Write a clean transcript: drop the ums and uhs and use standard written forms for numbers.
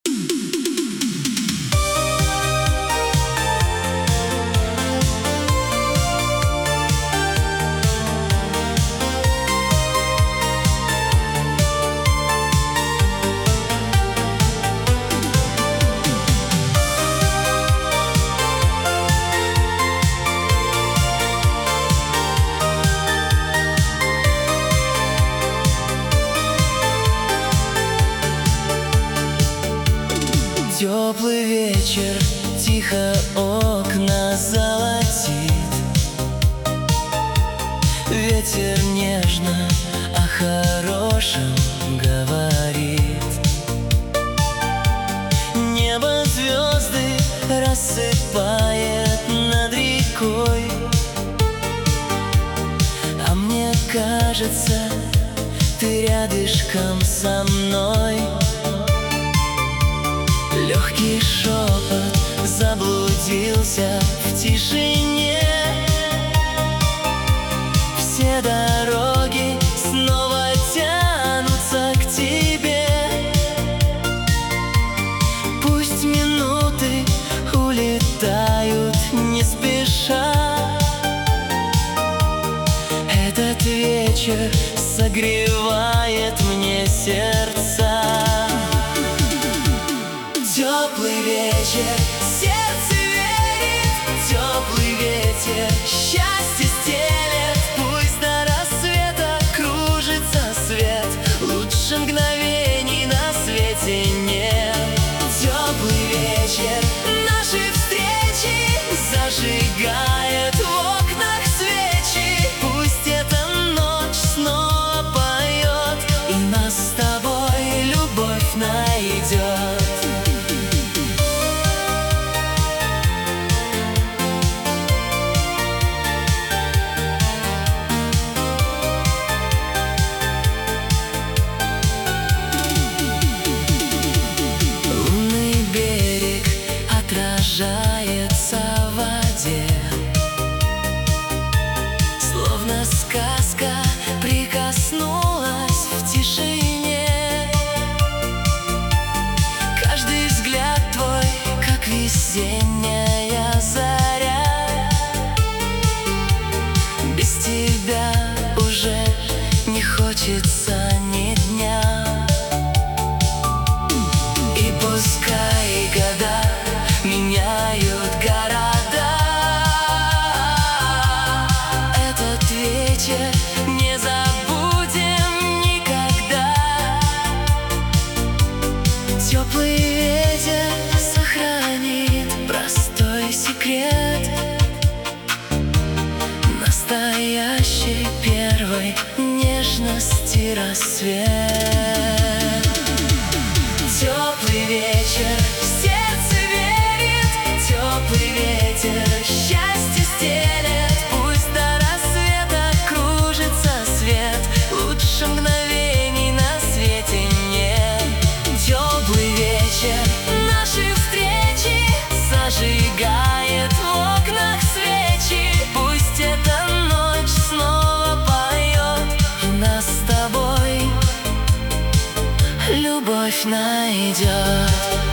Теплый вечер тихо окна золотит, ветер нежно о хорошем говорит. Небо звезды рассыпает над рекой, а мне кажется, ты рядышком со мной. Легкий шепот заблудился в тишине. Все дороги снова тянутся к тебе. Пусть минуты улетают не спеша. Этот вечер согревает мне сердца. Теплый вечер, сердце верит, теплый ветер счастье стелет. Пусть до рассвета кружится свет, лучше мгновений на свете нет. Теплый вечер, наши встречи зажигает в окнах свечи. Пусть эта ночь снова поет, и нас с тобой любовь найдет. Отражается в воде, словно сказка прикоснулась в тишине. Каждый взгляд твой, как весенняя заря. Без тебя уже не хочется ни дня. И пускай года меняют города, этот вечер не забудем никогда. Теплый ветер сохранит простой секрет настоящей первой нежности рассвет. Теплый вечер, сердце верит, теплый ветер счастье стелет. Пусть до рассвета кружится свет, лучше мгновений на свете нет. Теплый вечер, наши встречи зажигает в окнах свечи. Пусть эта ночь снова поет, и нас с тобой любовь найдет.